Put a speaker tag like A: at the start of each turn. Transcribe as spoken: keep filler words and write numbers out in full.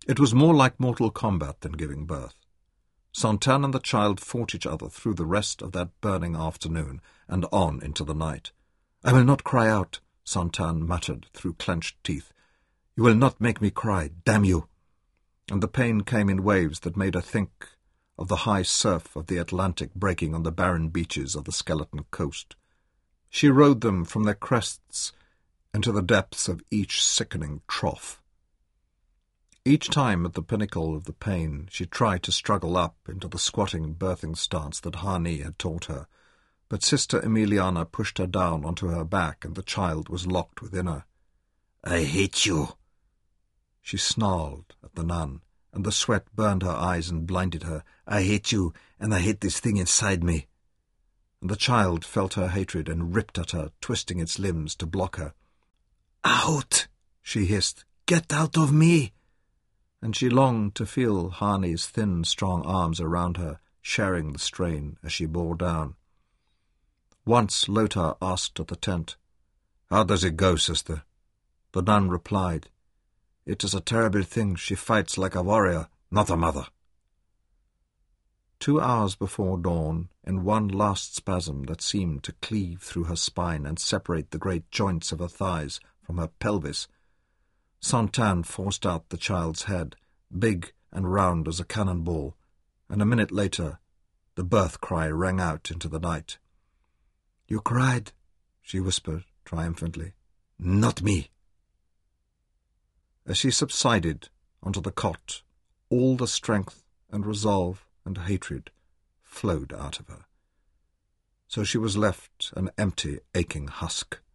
A: It was more like mortal combat than giving birth. Santan and the child fought each other through the rest of that burning afternoon and on into the night. "I will not cry out," Santan muttered through clenched teeth. "You will not make me cry, damn you!" And the pain came in waves that made her think of the high surf of the Atlantic breaking on the barren beaches of the Skeleton Coast. She rode them from their crests into the depths of each sickening trough. Each time at the pinnacle of the pain she tried to struggle up into the squatting birthing stance that Hani had taught her, but Sister Emiliana pushed her down onto her back and the child was locked within her. "I hate you," she snarled at the nun, and the sweat burned her eyes and blinded her. "I hate you, and I hate this thing inside me." And the child felt her hatred and ripped at her, twisting its limbs to block her. "Out!" she hissed. "Get out of me!" And she longed to feel Hani's thin, strong arms around her, sharing the strain as she bore down. Once Lothar asked at the tent, "How does it go, sister?" The nun replied, "It is a terrible thing. She fights like a warrior, not a mother." Two hours before dawn, in one last spasm that seemed to cleave through her spine and separate the great joints of her thighs from her pelvis, Santan forced out the child's head, big and round as a cannonball, and a minute later the birth cry rang out into the night. "You cried," she whispered triumphantly. "Not me." As she subsided onto the cot, all the strength and resolve and hatred flowed out of her. So she was left an empty, aching husk.